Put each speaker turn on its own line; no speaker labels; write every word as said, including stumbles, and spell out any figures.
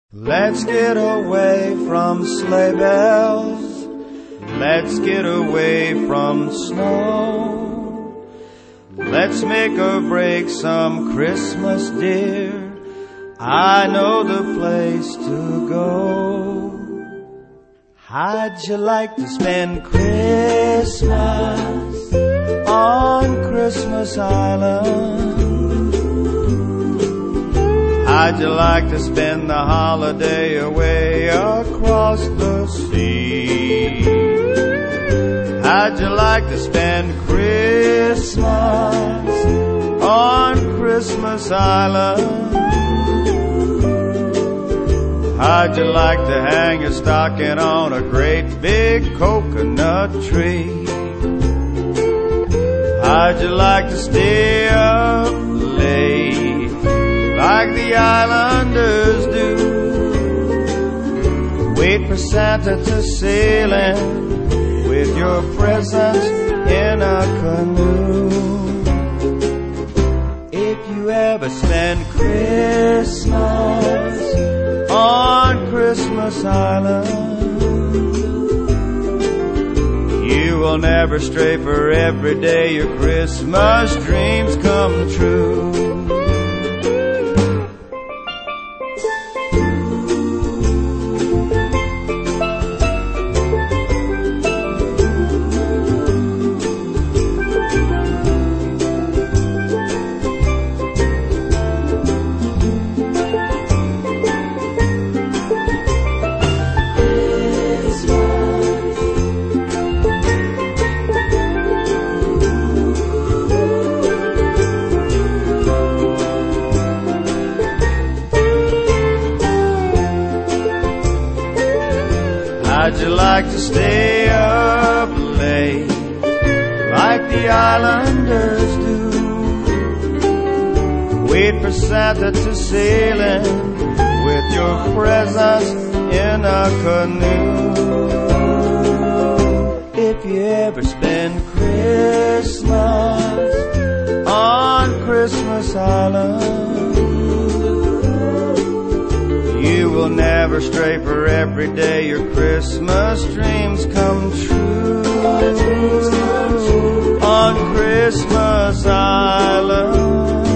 Let's get away from sleigh bells. Let's get away from snow. Let's make or break some Christmas, dear. I know the place to go. How'd you like to spend Christmas on Christmas Island? How'd you like to spend the holiday away across the sea? How'd you like to spend Christmas on Christmas Island? How'd you like to hang your stocking on a great big coconut tree? How'd you like to stay up late like the islanders do? Wait for Santa to sail in with your presents in a canoe. If you ever spend Christmas on Christmas Island, you will never stray, for every day your Christmas dreams come true. How'd you like to stay up late like the islanders do? Wait for Santa to sail in with your presents in a canoe. If you ever spend Christmas on Christmas Island, you will never stray, for every day your Christmas dreams come true. On Christmas Island.